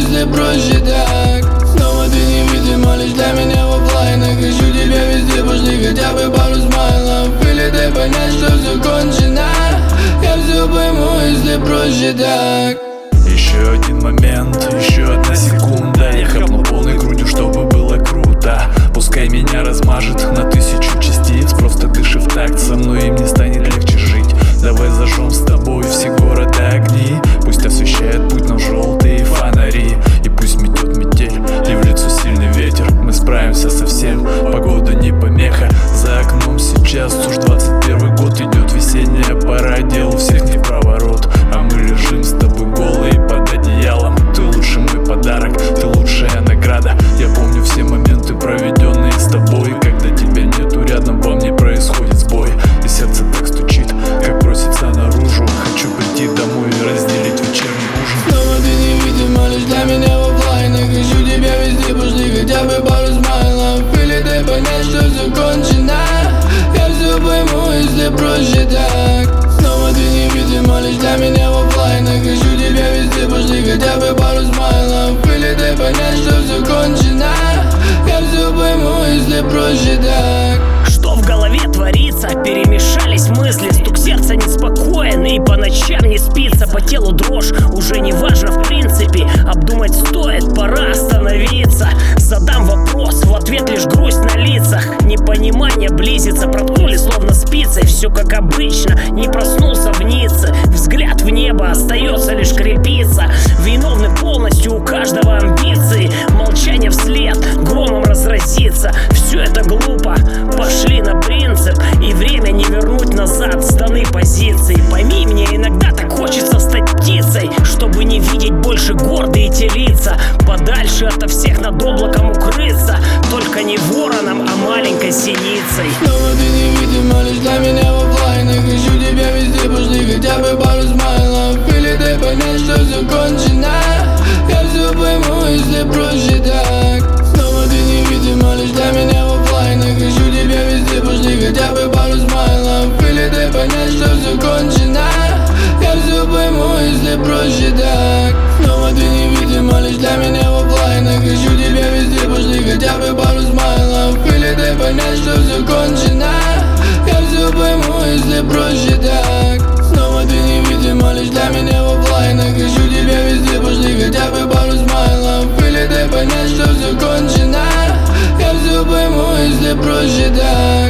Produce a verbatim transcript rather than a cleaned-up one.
если проще так. Снова ты невидима лишь для меня в оффлайнах. Ищу тебя везде, пошли хотя бы пару смайлов. Или дай понять, что все кончено. Я все пойму, если проще так. Еще один момент, еще одна секунда. Я хапну полной грудью, чтобы было круто. Пускай меня размажет на тысячу частиц. Просто дыши в такт со мной, и мне станет легче жить. Давай зажжем с тобой все города огни. Пусть освещает путь нам желтые фонари. И пусть метет метель, и в лицо сильный ветер. Мы справимся со всем, погода не помеха. За окном сейчас уж двадцать первый год. Идет весенняя пора, дел у всех не в проворот. А мы лежим с тобой голые под одеялом. Ты лучший мой подарок, ты лучшая награда. Я помню все моменты, проведенные с тобой. Когда тебя нету рядом, во мне происходит сбой. И сердце так стучит, как просится наружу. Хочу прийти домой и разделить вечерний ужин. Снова ты невидима лишь для меня в оффлайнах. Ищу тебя везде, пошли хотя бы пару смайлов. Или дай понять, что все кончено. Я все пойму, если проще так. Снова ты невидима лишь для меня в оффлайнах. Ищу тебя везде, пошли хотя бы пару смайлов. Или дай понять, что все кончено. Я все пойму, если проще так. Что в голове творится? Перемешались мысли, стук сердца неспокоен, и по ночам не спится. По телу дрожь, уже не важно в принципе. Обдумать стоит, пора остановиться. Задам вопрос, в ответ лишь грусть на лицах. Непонимание близится, проткнули словно спицей. Все как обычно, не проснулся в Ницце. Взгляд в небо, остается лишь крепиться. Виновны полностью у каждого амбиции. Молчание вслед, громом разразится. Все это глупо, пошли на принцип. И время не вернуть назад с данной позиции. Пойми, мне иногда так хочется стать птицей, чтобы не видеть больше гордые те лица. Подальше ото всех над облаком укрыться. Только не вороном, а маленькой синицей. Снова ты невидима лишь для меня в оффлайнах. Ищу тебя везде, пошли хотя бы пару смайлов. Или дай понять, что все кончено. Я все пойму, если проще так. Снова ты невидима лишь для меня в оффлайнах. Ищу тебя везде, пошли хотя бы пару смайлов. Или дай понять, что все кончено. Я все пойму, если проще так. Снова ты невидима лишь для меня в оффлайнах. Ищу тебя везде, пошли хотя бы пару смайлов. Или дай понять, что все кончено. Я все пойму, если проще так. Снова ты невидима лишь для меня в оффлайнах. Ищу тебя везде, пошли хотя бы пару смайлов. Или дай понять, что все кончено. Я все пойму, если проще так.